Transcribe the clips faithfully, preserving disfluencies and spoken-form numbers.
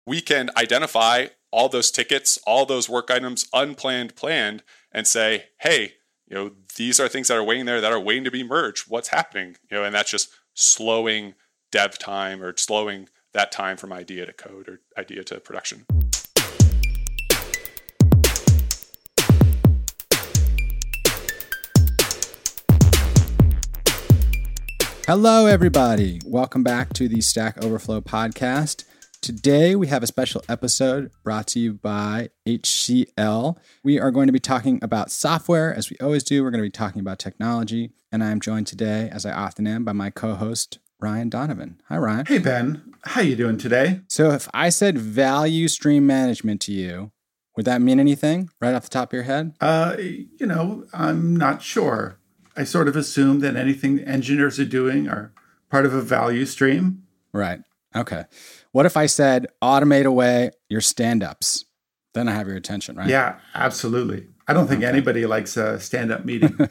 we can identify all those tickets, all those work items, unplanned, planned, and say, hey, you know, these are things that are waiting there that are waiting to be merged. What's happening? You know, and that's just slowing dev time or slowing that time from idea to code or idea to production. Hello, everybody. Welcome back to the Stack Overflow podcast. Today, we have a special episode brought to you by H C L. We are going to be talking about software, as we always do. We're going to be talking about technology. And I'm joined today, as I often am, by my co-host, Ryan Donovan. Hi, Ryan. Hey, Ben. How you doing today? So if I said value stream management to you, would that mean anything right off the top of your head? Uh, you know, I'm not sure. I sort of assume that anything engineers are doing are part of a value stream. Right. Okay. What if I said automate away your stand-ups? Then I have your attention, right? Yeah, absolutely. I don't think okay. anybody likes a stand-up meeting.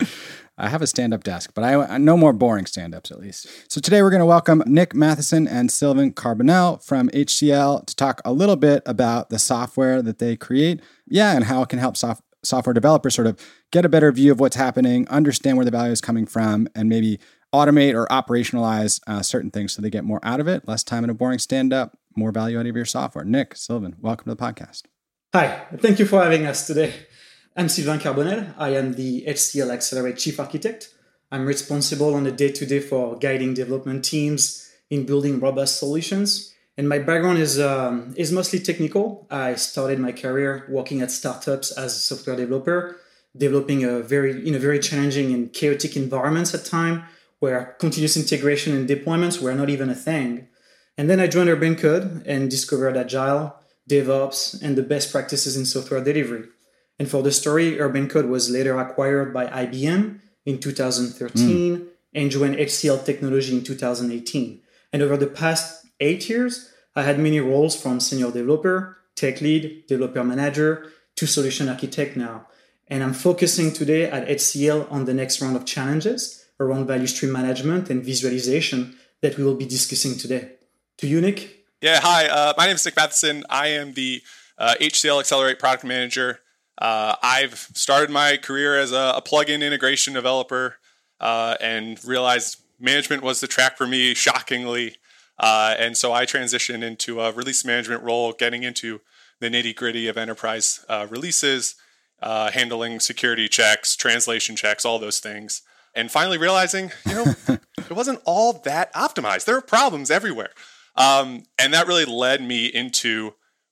I have a stand-up desk, but I, I no more boring stand-ups at least. So today we're going to welcome Nick Matheson and Sylvain Carbonell from H C L to talk a little bit about the software that they create, yeah, and how it can help soft, software developers sort of get a better view of what's happening, understand where the value is coming from, and maybe automate or operationalize uh, certain things so they get more out of it, less time in a boring stand-up, more value out of your software. Nick, Sylvain, welcome to the podcast. Hi, thank you for having us today. I'm Sylvain Carbonell. I am the H C L Accelerate Chief Architect. I'm responsible on a day-to-day for guiding development teams in building robust solutions. And my background is um, is mostly technical. I started my career working at startups as a software developer, developing a very in a very challenging and chaotic environments at time where continuous integration and deployments were not even a thing. And then I joined Urban Code and discovered Agile, DevOps, and the best practices in software delivery. And for the story, Urban Code was later acquired by I B M in two thousand thirteen mm. and joined H C L Technology in two thousand eighteen. And over the past eight years, I had many roles from senior developer, tech lead, developer manager, to solution architect now. And I'm focusing today at H C L on the next round of challenges around value stream management and visualization that we will be discussing today. To you, Nick. Yeah, hi. Uh, my name is Nick Matheson. I am the uh, H C L Accelerate product manager. Uh, I've started my career as a, a plugin integration developer uh, and realized management was the track for me, shockingly. Uh, and so I transitioned into a release management role, getting into the nitty-gritty of enterprise uh, releases, uh, handling security checks, translation checks, all those things. And finally realizing, you know, it wasn't all that optimized. There are problems everywhere. Um, and that really led me into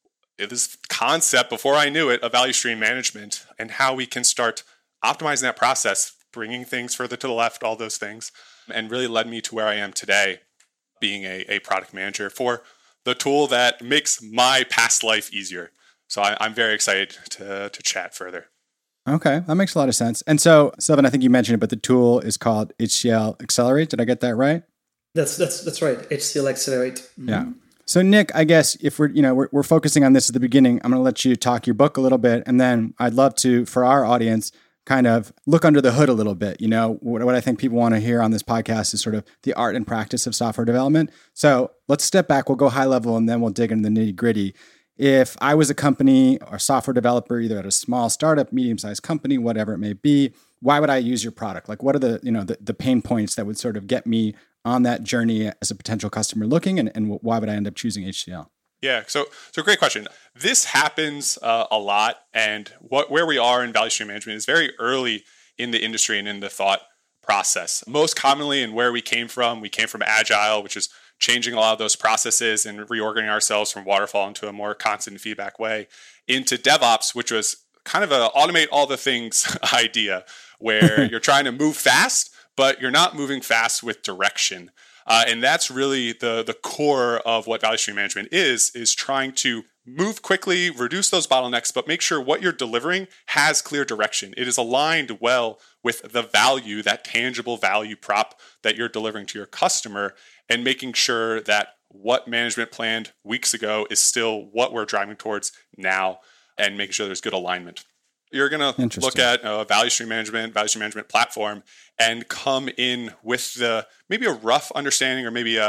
this concept, before I knew it, of value stream management and how we can start optimizing that process, bringing things further to the left, all those things, and really led me to where I am today, being a, a product manager for the tool that makes my past life easier. So I, I'm very excited to, to chat further. Okay, that makes a lot of sense. And so, Sylvain, I think you mentioned it, but the tool is called H C L Accelerate. Did I get that right? That's that's that's right. H C L Accelerate. Mm-hmm. Yeah. So, Nick, I guess if we're you know we're, we're focusing on this at the beginning, I'm going to let you talk your book a little bit, and then I'd love to, for our audience, kind of look under the hood a little bit. You know, what, what I think people want to hear on this podcast is sort of the art and practice of software development. So let's step back. We'll go high level, and then we'll dig into the nitty gritty. If I was a company or software developer, either at a small startup, medium-sized company, whatever it may be, why would I use your product? Like, what are the, you know, the, the pain points that would sort of get me on that journey as a potential customer looking, and, and why would I end up choosing H C L? Yeah, so so great question. This happens uh, a lot, and what where we are in value stream management is very early in the industry and in the thought process. Most commonly, and where we came from, we came from Agile, which is changing a lot of those processes and reorganizing ourselves from waterfall into a more constant feedback way, into DevOps, which was kind of a automate all the things idea, where you're trying to move fast, but you're not moving fast with direction. Uh, and that's really the, the core of what value stream management is, is trying to move quickly, reduce those bottlenecks, but make sure what you're delivering has clear direction. It is aligned well with the value, that tangible value prop that you're delivering to your customer, and making sure that what management planned weeks ago is still what we're driving towards now, and making sure there's good alignment. You're going to look at a value stream management, value stream management platform, and come in with the maybe a rough understanding or maybe a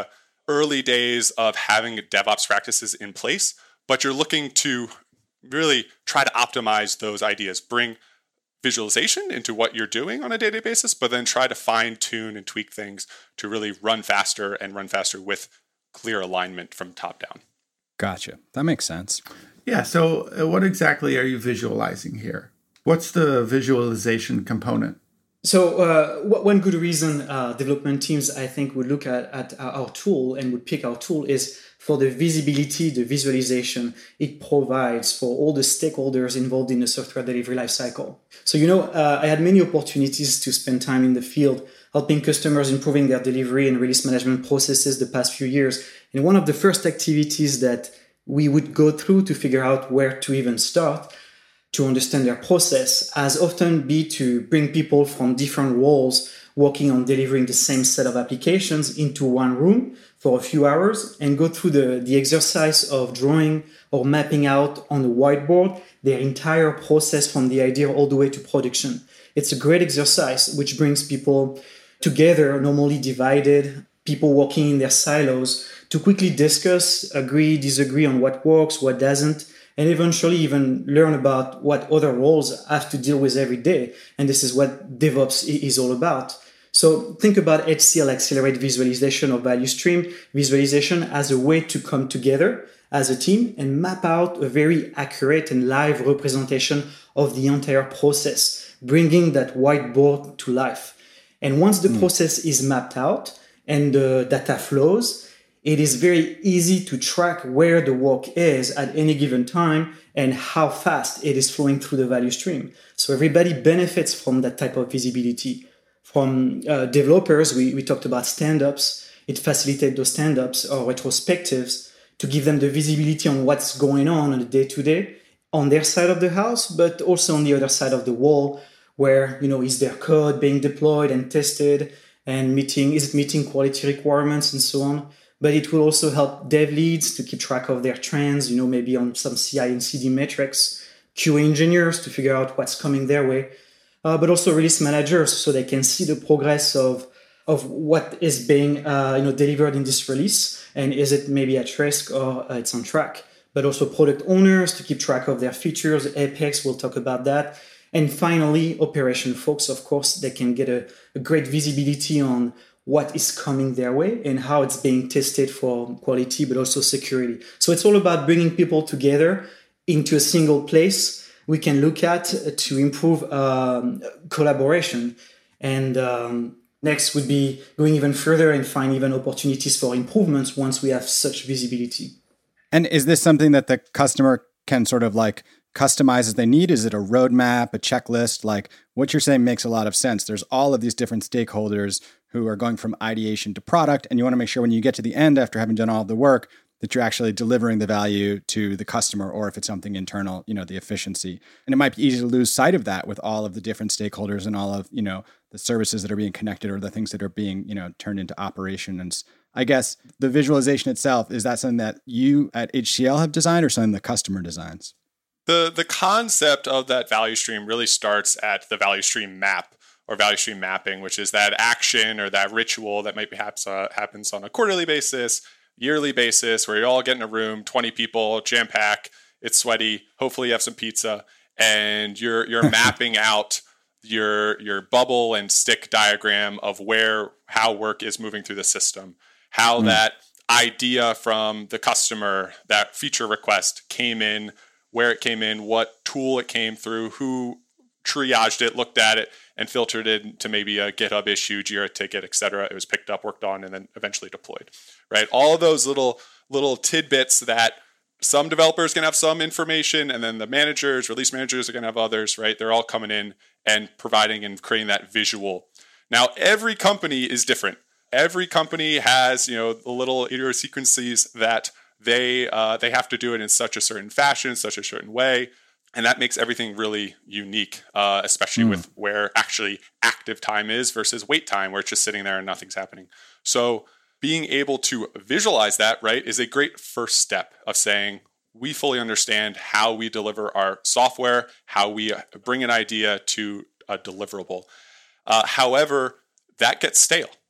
early days of having DevOps practices in place, but you're looking to really try to optimize those ideas, bring visualization into what you're doing on a day-to-day basis, but then try to fine-tune and tweak things to really run faster and run faster with clear alignment from top down. Gotcha. That makes sense. Yeah. So uh, what exactly are you visualizing here? What's the visualization component? So uh, one good reason uh, development teams, I think, would look at, at our tool and would pick our tool is for the visibility, the visualization it provides for all the stakeholders involved in the software delivery lifecycle. So, you know, uh, I had many opportunities to spend time in the field helping customers improving their delivery and release management processes the past few years. And one of the first activities that we would go through to figure out where to even start to understand their process has often be to bring people from different roles working on delivering the same set of applications into one room for a few hours and go through the, the exercise of drawing or mapping out on the whiteboard their entire process from the idea all the way to production. It's a great exercise which brings people together, normally divided, people working in their silos, to quickly discuss, agree, disagree on what works, what doesn't, and eventually even learn about what other roles have to deal with every day. And this is what DevOps is all about. So think about H C L Accelerate visualization or value stream visualization as a way to come together as a team and map out a very accurate and live representation of the entire process, bringing that whiteboard to life. And once the mm. process is mapped out and the data flows, it is very easy to track where the work is at any given time and how fast it is flowing through the value stream. So everybody benefits from that type of visibility. From uh, developers, we, we talked about stand-ups. It facilitates those stand-ups or retrospectives to give them the visibility on what's going on on the day-to-day on their side of the house, but also on the other side of the wall where, you know, is their code being deployed and tested and meeting, is it meeting quality requirements and so on. But it will also help dev leads to keep track of their trends, you know, maybe on some C I and C D metrics, Q A engineers to figure out what's coming their way, uh, but also release managers so they can see the progress of of what is being uh, you know delivered in this release and is it maybe at risk or uh, it's on track. But also product owners to keep track of their features. Apex, we'll talk about that. And finally, operation folks, of course, they can get a, a great visibility on what is coming their way and how it's being tested for quality, but also security. So it's all about bringing people together into a single place we can look at to improve um, collaboration. And um, next would be going even further and find even opportunities for improvements once we have such visibility. And is this something that the customer can sort of like customize as they need? Is it a roadmap, a checklist? Like what you're saying makes a lot of sense. There's all of these different stakeholders who are going from ideation to product. And you want to make sure when you get to the end after having done all the work that you're actually delivering the value to the customer, or if it's something internal, you know, the efficiency. And it might be easy to lose sight of that with all of the different stakeholders and all of, you know, the services that are being connected or the things that are being, you know, turned into operations. I guess the visualization itself, is that something that you at H C L have designed or something the customer designs? The the concept of that value stream really starts at the value stream map or value stream mapping, which is that action or that ritual that might perhaps uh, happens on a quarterly basis, yearly basis, where you all get in a room, twenty people, jam pack, it's sweaty, hopefully you have some pizza, and you're you're mapping out your your bubble and stick diagram of where how work is moving through the system, how mm. that idea from the customer, that feature request came in, where it came in, what tool it came through, who triaged it, looked at it, and filtered it into maybe a GitHub issue, Jira ticket, et cetera. It was picked up, worked on, and then eventually deployed, right? All of those little little tidbits that some developers can have some information, and then the managers, release managers are going to have others, right? They're all coming in and providing and creating that visual. Now, every company is different. Every company has, you know, the little idiosyncrasies that they uh, they have to do it in such a certain fashion, such a certain way. And that makes everything really unique, uh, especially mm. with where actually active time is versus wait time, where it's just sitting there and nothing's happening. So being able to visualize that, right, is a great first step of saying, we fully understand how we deliver our software, how we bring an idea to a deliverable. Uh, however, that gets stale.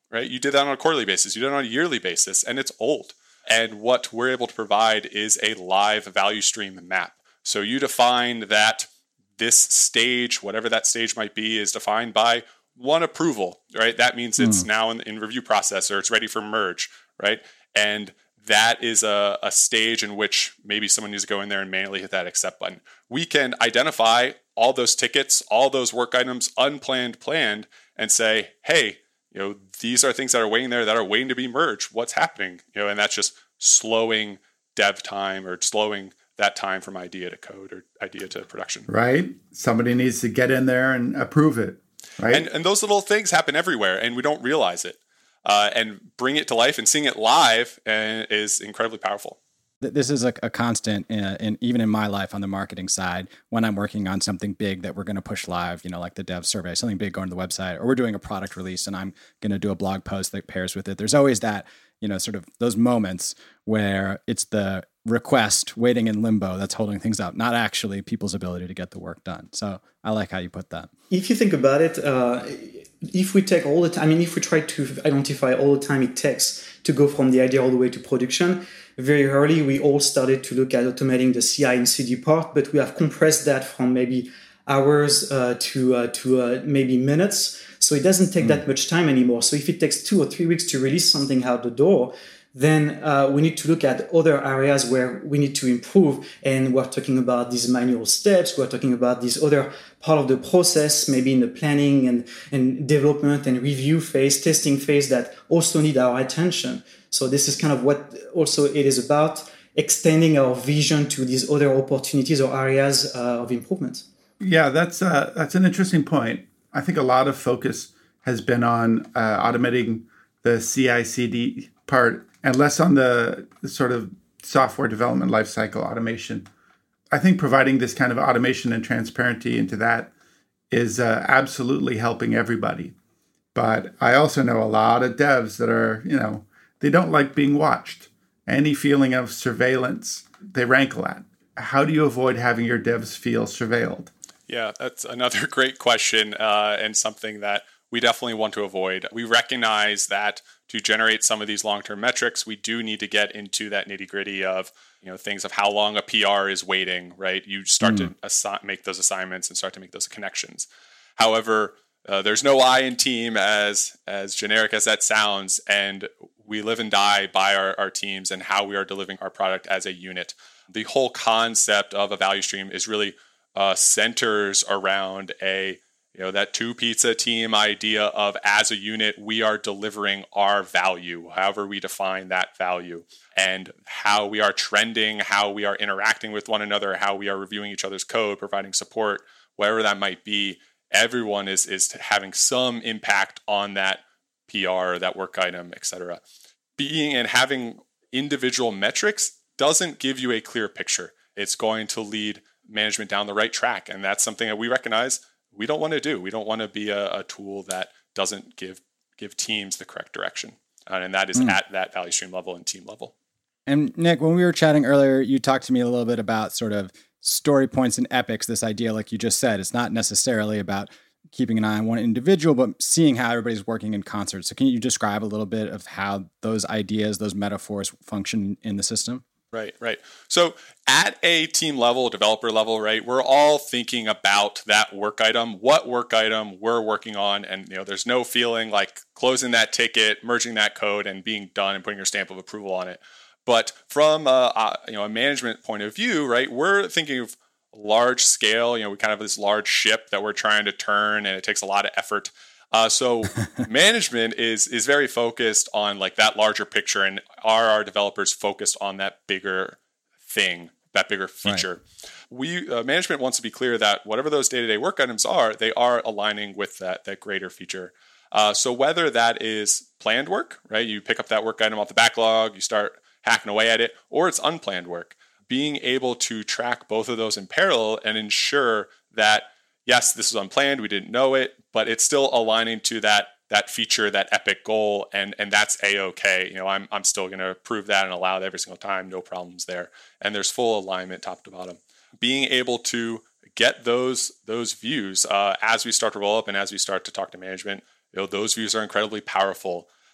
right? You did that on a quarterly basis. You did it on a yearly basis, and it's old. And what we're able to provide is a live value stream map. So you define that this stage, whatever that stage might be, is defined by one approval, right? That means it's mm. now in, in review process or it's ready for merge, right? And that is a, a stage in which maybe someone needs to go in there and manually hit that accept button. We can identify all those tickets, all those work items, unplanned, planned, and say, hey, you know, these are things that are waiting there that are waiting to be merged. What's happening? You know, and that's just slowing dev time or slowing that time from idea to code or idea to production. Right. Somebody needs to get in there and approve it. Right. And, and those little things happen everywhere and we don't realize it. Uh, and bring it to life and seeing it live uh, is incredibly powerful. This is a, a constant, in, in even in my life on the marketing side, when I'm working on something big that we're going to push live, you know, like the dev survey, something big going to the website, or we're doing a product release and I'm going to do a blog post that pairs with it. There's always that, you know, sort of those moments where it's the request waiting in limbo that's holding things up, not actually people's ability to get the work done. So I like how you put that. If you think about it, uh, if we take all the time, I mean, if we try to identify all the time it takes to go from the idea all the way to production, very early, we all started to look at automating the C I and C D part, but we have compressed that from maybe hours uh, to uh, to uh, maybe minutes. So it doesn't take mm. that much time anymore. So if it takes two or three weeks to release something out the door, then uh, we need to look at other areas where we need to improve. And we're talking about these manual steps. We're talking about this other part of the process, maybe in the planning and, and development and review phase, testing phase that also need our attention. So this is kind of what also it is about, extending our vision to these other opportunities or areas uh, of improvement. Yeah, that's uh, that's an interesting point. I think a lot of focus has been on uh, automating the C I C D part and less on the, the sort of software development lifecycle automation. I think providing this kind of automation and transparency into that is uh, absolutely helping everybody. But I also know a lot of devs that are, you know, they don't like being watched. Any feeling of surveillance, they rankle at. How do you avoid having your devs feel surveilled? Yeah, that's another great question uh, and something that we definitely want to avoid. We recognize that to generate some of these long-term metrics, we do need to get into that nitty-gritty of, you know, things of how long a P R is waiting, right? You start mm. to assi- make those assignments and start to make those connections. However, uh, there's no I in team, as as generic as that sounds, and we live and die by our, our teams and how we are delivering our product as a unit. The whole concept of a value stream is really uh, centers around a You know, that two pizza team idea of as a unit, we are delivering our value, however we define that value, and how we are trending, how we are interacting with one another, how we are reviewing each other's code, providing support, whatever that might be. Everyone is, is having some impact on that P R, that work item, et cetera. Being and having individual metrics doesn't give you a clear picture. It's going to lead management down the right track. And that's something that we recognize we don't want to do. We don't want to be a, a tool that doesn't give give teams the correct direction. Uh, and that is mm. at that value stream level and team level. And Nick, when we were chatting earlier, you talked to me a little bit about sort of story points and epics, this idea, like you just said, it's not necessarily about keeping an eye on one individual, but seeing how everybody's working in concert. So can you describe a little bit of how those ideas, those metaphors function in the system? Right, right. So at a team level, developer level, right, we're all thinking about that work item, what work item we're working on. And, you know, there's no feeling like closing that ticket, merging that code and being done and putting your stamp of approval on it. But from a, a, you know, a management point of view, right, we're thinking of large scale, you know, we kind of have this large ship that we're trying to turn and it takes a lot of effort. Uh, so management is is very focused on like that larger picture, and are our developers focused on that bigger thing, that bigger feature? Right. We uh, management wants to be clear that whatever those day-to-day work items are, they are aligning with that that greater feature. Uh, so whether that is planned work, right? You pick up that work item off the backlog, you start hacking away at it, or it's unplanned work. Being able to track both of those in parallel and ensure that, yes, this is unplanned, we didn't know it, but it's still aligning to that that feature, that epic goal, and and that's A-okay. You know, I'm I'm still going to approve that and allow it every single time, no problems there. And there's full alignment top to bottom. Being able to get those those views uh, as we start to roll up and as we start to talk to management, you know, those views are incredibly powerful.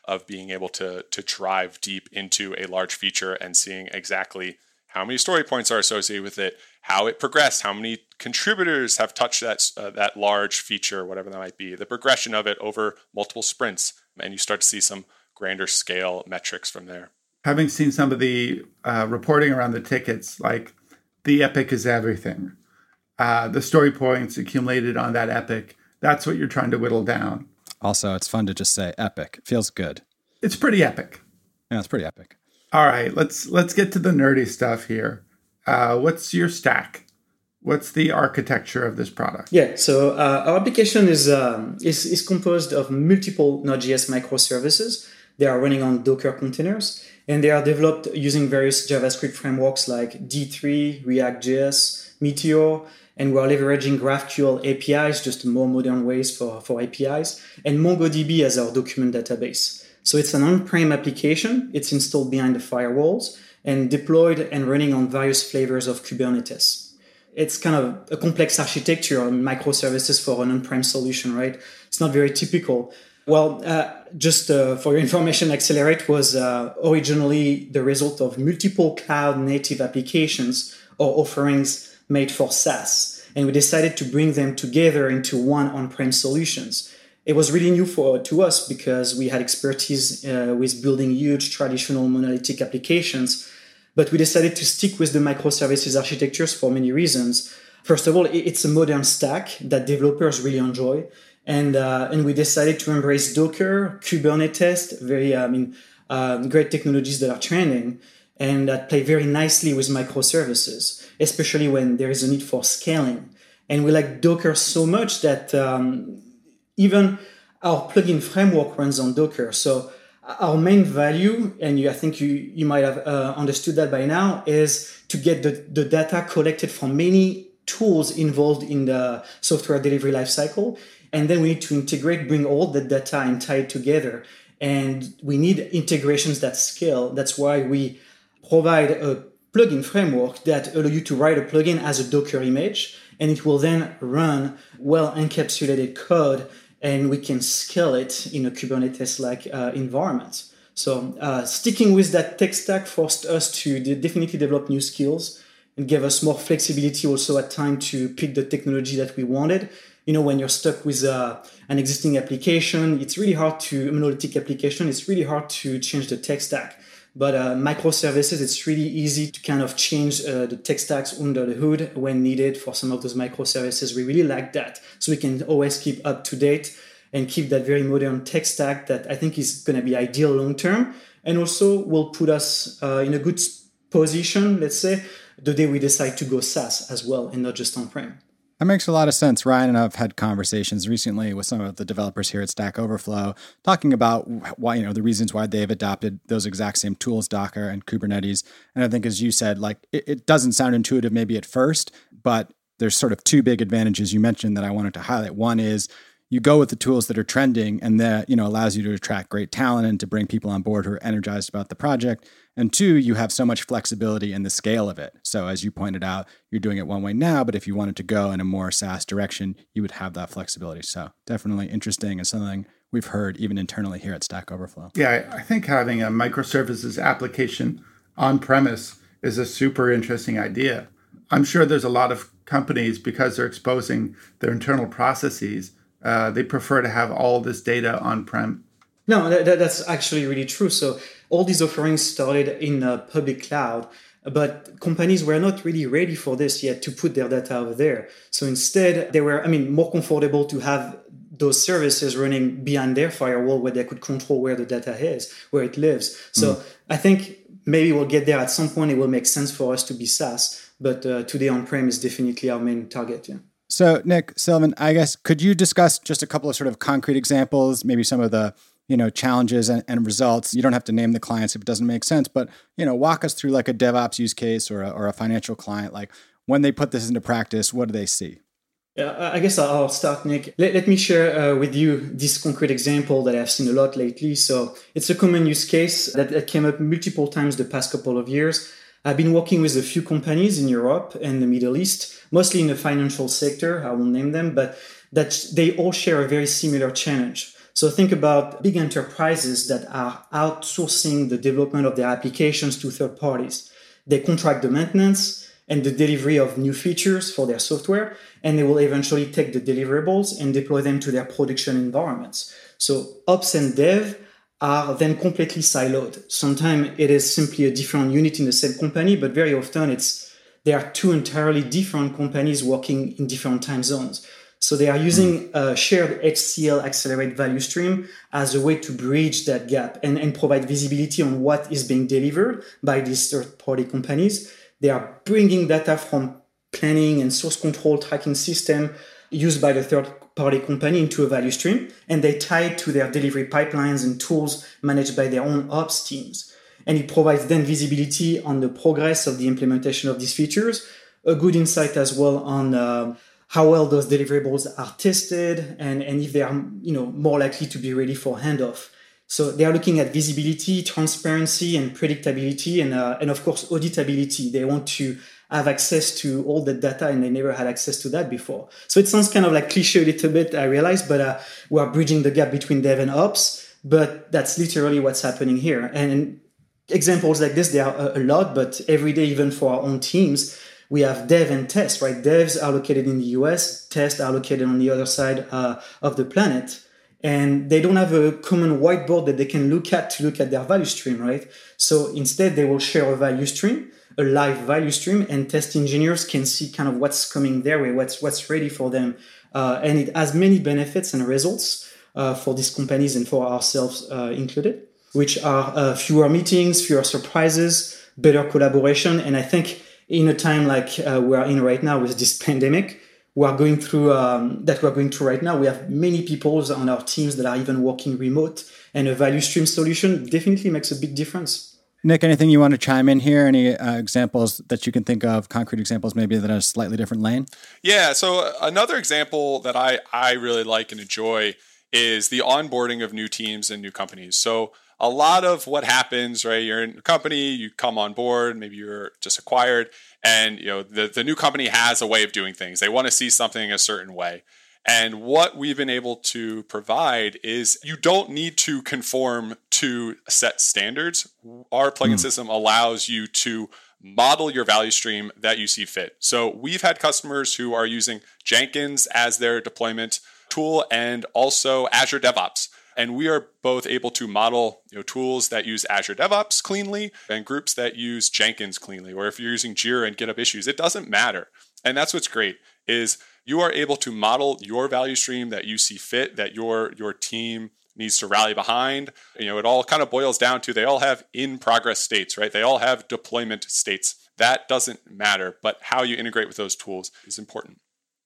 of being able to, to drive deep into a large feature and seeing exactly how many story points are associated with it, how it progressed, how many contributors have touched that uh, that large feature, whatever that might be, the progression of it over multiple sprints, and you start to see some grander scale metrics from there. Having seen some of the uh, reporting around the tickets, like the epic is everything, uh, the story points accumulated on that epic, that's what you're trying to whittle down. Also, it's fun to just say epic. It feels good. It's pretty epic. Yeah, it's pretty epic. All right, let's let's get to the nerdy stuff here. Uh, what's your stack? What's the architecture of this product? Yeah, so uh, our application is, um, is is composed of multiple Node.js microservices. They are running on Docker containers, and they are developed using various JavaScript frameworks like D three, React.js, Meteor, and we're leveraging GraphQL A P Is, just more modern ways for, for A P Is, and MongoDB as our document database. So it's an on-prem application. It's installed behind the firewalls and deployed and running on various flavors of Kubernetes. It's kind of a complex architecture on microservices for an on-prem solution, right? It's not very typical. Well, uh, just uh, for your information, Accelerate was uh, originally the result of multiple cloud-native applications or offerings made for SaaS. And we decided to bring them together into one on-prem solutions. It was really new for to us because we had expertise uh, with building huge traditional monolithic applications, but we decided to stick with the microservices architectures for many reasons. First of all, it's a modern stack that developers really enjoy, and uh, and we decided to embrace Docker, Kubernetes, very I mean uh, great technologies that are trending and that play very nicely with microservices, especially when there is a need for scaling. And we like Docker so much that um, even our plugin framework runs on Docker. So our main value, and you, I think you, you might have uh, understood that by now, is to get the, the data collected from many tools involved in the software delivery lifecycle. And then we need to integrate, bring all the data and tie it together. And we need integrations that scale. That's why we provide a plugin framework that allows you to write a plugin as a Docker image, and it will then run well encapsulated code, and we can scale it in a Kubernetes-like uh, environment. So uh, sticking with that tech stack forced us to de- definitely develop new skills and gave us more flexibility also at time to pick the technology that we wanted. You know, when you're stuck with uh, an existing application, it's really hard to, a monolithic application, it's really hard to change the tech stack. But uh, microservices, it's really easy to kind of change uh, the tech stacks under the hood when needed for some of those microservices. We really like that. So we can always keep up to date and keep that very modern tech stack that I think is going to be ideal long term, and also will put us uh, in a good position, let's say, the day we decide to go SaaS as well and not just on-prem. That makes a lot of sense. Ryan and I have had conversations recently with some of the developers here at Stack Overflow, talking about why, you know, the reasons why they've adopted those exact same tools, Docker and Kubernetes. And I think, as you said, like it, it doesn't sound intuitive maybe at first, but there's sort of two big advantages you mentioned that I wanted to highlight. One is you go with the tools that are trending, and that, you know, allows you to attract great talent and to bring people on board who are energized about the project. And two, you have so much flexibility in the scale of it. So as you pointed out, you're doing it one way now, but if you wanted to go in a more SaaS direction, you would have that flexibility. So definitely interesting and something we've heard even internally here at Stack Overflow. Yeah, I think having a microservices application on premise is a super interesting idea. I'm sure there's a lot of companies, because they're exposing their internal processes, uh, they prefer to have all this data on-prem. No, that, that's actually really true. So all these offerings started in the public cloud, but companies were not really ready for this yet to put their data over there. So instead, they were, I mean, more comfortable to have those services running behind their firewall where they could control where the data is, where it lives. So mm. I think maybe we'll get there at some point. It will make sense for us to be SaaS, but uh, today on-prem is definitely our main target. Yeah. So Nick, Sylvan, I guess, could you discuss just a couple of sort of concrete examples, maybe some of the, you know, challenges and, and results? You don't have to name the clients if it doesn't make sense, but, you know, walk us through like a DevOps use case or a, or a financial client. Like when they put this into practice, what do they see? Yeah, I guess I'll start, Nick. Let, let me share uh, with you this concrete example that I've seen a lot lately. So it's a common use case that, that came up multiple times the past couple of years. I've been working with a few companies in Europe and the Middle East, mostly in the financial sector. I won't name them, but that they all share a very similar challenge. So think about big enterprises that are outsourcing the development of their applications to third parties. They contract the maintenance and the delivery of new features for their software, and they will eventually take the deliverables and deploy them to their production environments. So ops and dev are then completely siloed. Sometimes it is simply a different unit in the same company, but very often it's there are two entirely different companies working in different time zones. So they are using a shared H C L Accelerate value stream as a way to bridge that gap and, and provide visibility on what is being delivered by these third-party companies. They are bringing data from planning and source control tracking system used by the third-party company into a value stream, and they tie it to their delivery pipelines and tools managed by their own ops teams. And it provides then visibility on the progress of the implementation of these features, a good insight as well on uh, how well those deliverables are tested and, and if they are you know, more likely to be ready for handoff. So they are looking at visibility, transparency, and predictability, and, uh, and of course, auditability. They want to have access to all the data, and they never had access to that before. So it sounds kind of like cliche a little bit, I realize, but uh, we are bridging the gap between dev and ops, but that's literally what's happening here. And examples like this, there are a lot, but every day, even for our own teams, we have dev and test, right? Devs are located in the U S, tests are located on the other side uh, of the planet. And they don't have a common whiteboard that they can look at to look at their value stream, right? So instead, they will share a value stream, a live value stream, and test engineers can see kind of what's coming their way, what's what's ready for them. Uh, and it has many benefits and results uh, for these companies and for ourselves uh, included, which are uh, fewer meetings, fewer surprises, better collaboration. And I think in a time like uh, we are in right now with this pandemic, we are going through um, that we're going through right now, we have many people on our teams that are even working remote, and a value stream solution definitely makes a big difference. Nick, anything you want to chime in here? Any uh, examples that you can think of, concrete examples maybe that are a slightly different lane? Yeah, so another example that I, I really like and enjoy is the onboarding of new teams and new companies. So a lot of what happens, right? You're in a company, you come on board, maybe you're just acquired, and you know the, the new company has a way of doing things. They want to see something a certain way. And what we've been able to provide is you don't need to conform to set standards. Our plugin mm. system allows you to model your value stream that you see fit. So we've had customers who are using Jenkins as their deployment tool and also Azure DevOps. And we are both able to model you know, tools that use Azure DevOps cleanly and groups that use Jenkins cleanly. Or if you're using Jira and GitHub Issues, it doesn't matter. And that's what's great is you are able to model your value stream that you see fit, that your your team needs to rally behind. You know, it all kind of boils down to they all have in progress states, right? They all have deployment states. That doesn't matter, but how you integrate with those tools is important.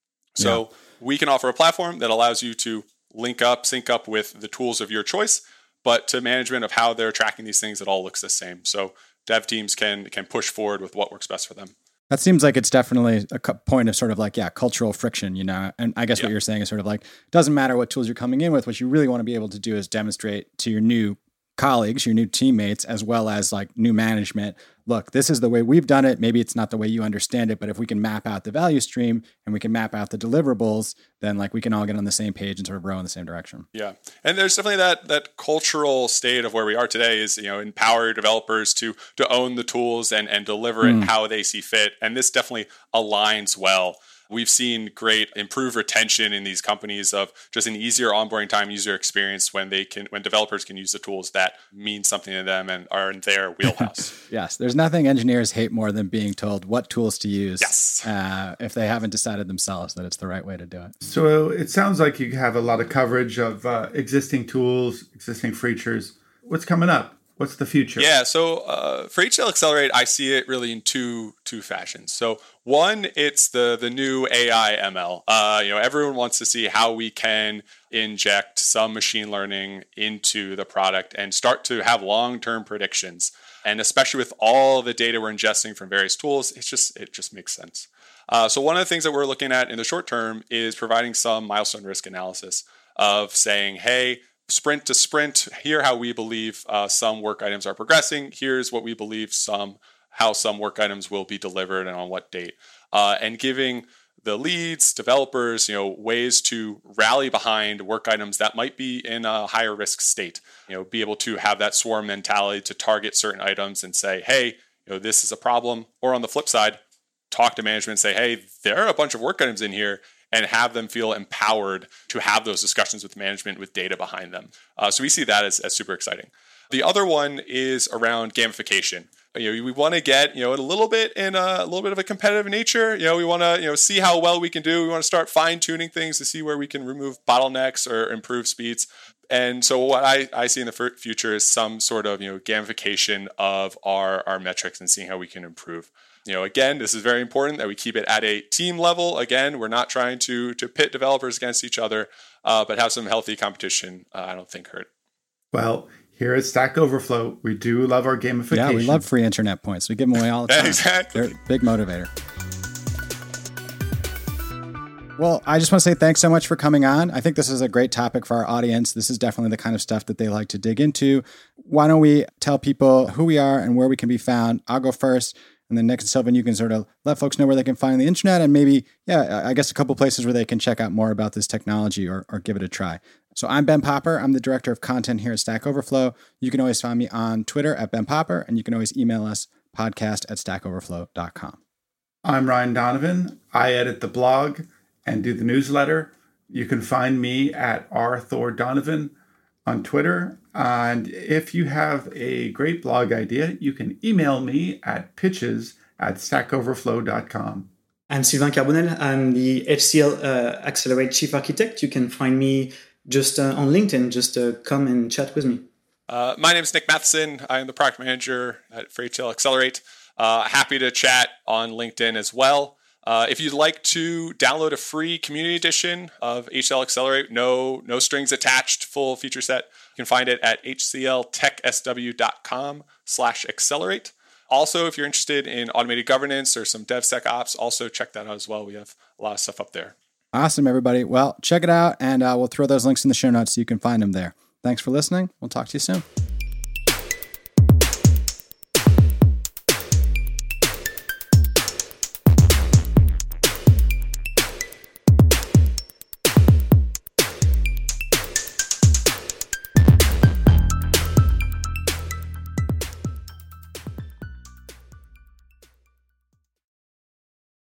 So yeah. we can offer a platform that allows you to link up, sync up with the tools of your choice, but to management of how they're tracking these things, it all looks the same. So dev teams can can push forward with what works best for them. That seems like it's definitely a point of sort of like, yeah, cultural friction, you know? And I guess yeah. what you're saying is sort of like, it doesn't matter what tools you're coming in with. What you really want to be able to do is demonstrate to your new colleagues, your new teammates, as well as like new management, look, this is the way we've done it. Maybe it's not the way you understand it, but if we can map out the value stream and we can map out the deliverables, then like we can all get on the same page and sort of row in the same direction. Yeah. And there's definitely that that cultural state of where we are today is, you know, empower your developers to to own the tools and, and deliver it mm. how they see fit. And this definitely aligns well. We've seen great improved retention in these companies of just an easier onboarding time, user experience when they can, when developers can use the tools that mean something to them and are in their wheelhouse. Yes, there's nothing engineers hate more than being told what tools to use. Yes, uh, if they haven't decided themselves that it's the right way to do it. So it sounds like you have a lot of coverage of uh, existing tools, existing features. What's coming up? What's the future? Yeah, so uh, for H C L Accelerate, I see it really in two two fashions. So one, it's the the new A I M L. Uh, you know, everyone wants to see how we can inject some machine learning into the product and start to have long-term predictions. And especially with all the data we're ingesting from various tools, it's just it just makes sense. Uh, so one of the things that we're looking at in the short term is providing some milestone risk analysis of saying, hey, sprint to sprint, here how we believe uh, some work items are progressing. Here's what we believe some how some work items will be delivered and on what date. Uh, and giving the leads, developers, you know, ways to rally behind work items that might be in a higher risk state. You know, be able to have that swarm mentality to target certain items and say, hey, you know, this is a problem. Or on the flip side, talk to management and say, hey, there are a bunch of work items in here, and have them feel empowered to have those discussions with management with data behind them. Uh, so we see that as, as super exciting. The other one is around gamification. You know, we want to get, you know, a little bit in a, a little bit of a competitive nature. You know, we want to, you know, see how well we can do. We want to start fine tuning things to see where we can remove bottlenecks or improve speeds. And so what I, I see in the future is some sort of, you know, gamification of our, our metrics and seeing how we can improve. You know, again, this is very important that we keep it at a team level. Again, we're not trying to to pit developers against each other, uh, but have some healthy competition. Uh, I don't think hurt. Well, here at Stack Overflow, we do love our gamification. Yeah, we love free internet points. We give them away all the time. Exactly. They're a big motivator. Well, I just want to say thanks so much for coming on. I think this is a great topic for our audience. This is definitely the kind of stuff that they like to dig into. Why don't we tell people who we are and where we can be found? I'll go first. And then Nick and Sylvan, you can sort of let folks know where they can find the internet and maybe, yeah, I guess a couple places where they can check out more about this technology or, or give it a try. So I'm Ben Popper. I'm the director of content here at Stack Overflow. You can always find me on Twitter at Ben Popper, and you can always email us podcast at stack overflow dot com. I'm Ryan Donovan. I edit the blog and do the newsletter. You can find me at r thor donovan on Twitter. And if you have a great blog idea, you can email me at pitches at stack overflow dot com. I'm Sylvain Carbonel. I'm the H C L uh, Accelerate Chief Architect. You can find me just uh, on LinkedIn. Just uh, come and chat with me. Uh, my name is Nick Matheson. I am the product manager at for H C L Accelerate. Uh, happy to chat on LinkedIn as well. Uh, if you'd like to download a free community edition of H C L Accelerate, no no strings attached, full feature set, you can find it at hcltechsw.com slash accelerate. Also, if you're interested in automated governance or some DevSecOps, also check that out as well. We have a lot of stuff up there. Awesome, everybody. Well, check it out, and uh, we'll throw those links in the show notes so you can find them there. Thanks for listening. We'll talk to you soon.